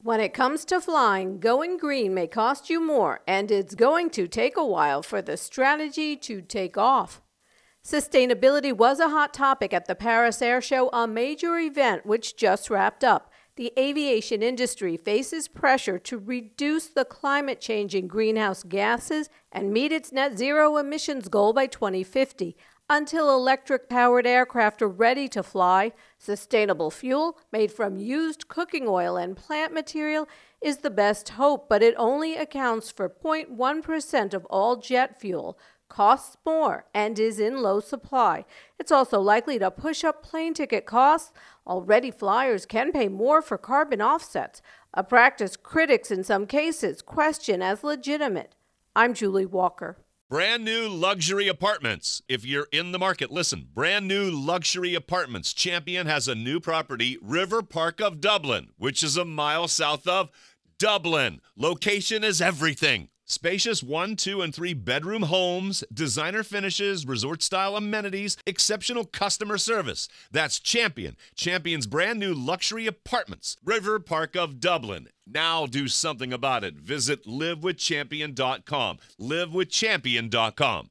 When it comes to flying, going green may cost you more, and it's going to take a while for the strategy to take off. Sustainability was a hot topic at the Paris Air Show, a major event which just wrapped up. The aviation industry faces pressure to reduce the climate-changing greenhouse gases and meet its net zero emissions goal by 2050. Until electric-powered aircraft are ready to fly, sustainable fuel made from used cooking oil and plant material is the best hope, but it only accounts for 0.1% of all jet fuel, costs more, and is in low supply. It's also likely to push up plane ticket costs. Already, flyers can pay more for carbon offsets, a practice critics in some cases question as legitimate. I'm Julie Walker. Brand new luxury apartments. If you're in the market, listen. Brand new luxury apartments. Champion has a new property, River Park of Dublin, which is a mile south of Dublin. Location is everything. Spacious 1, 2, and 3 bedroom homes, designer finishes, resort-style amenities, exceptional customer service. That's Champion. Champion's brand new luxury apartments. River Park of Dublin. Now do something about it. Visit livewithchampion.com. livewithchampion.com.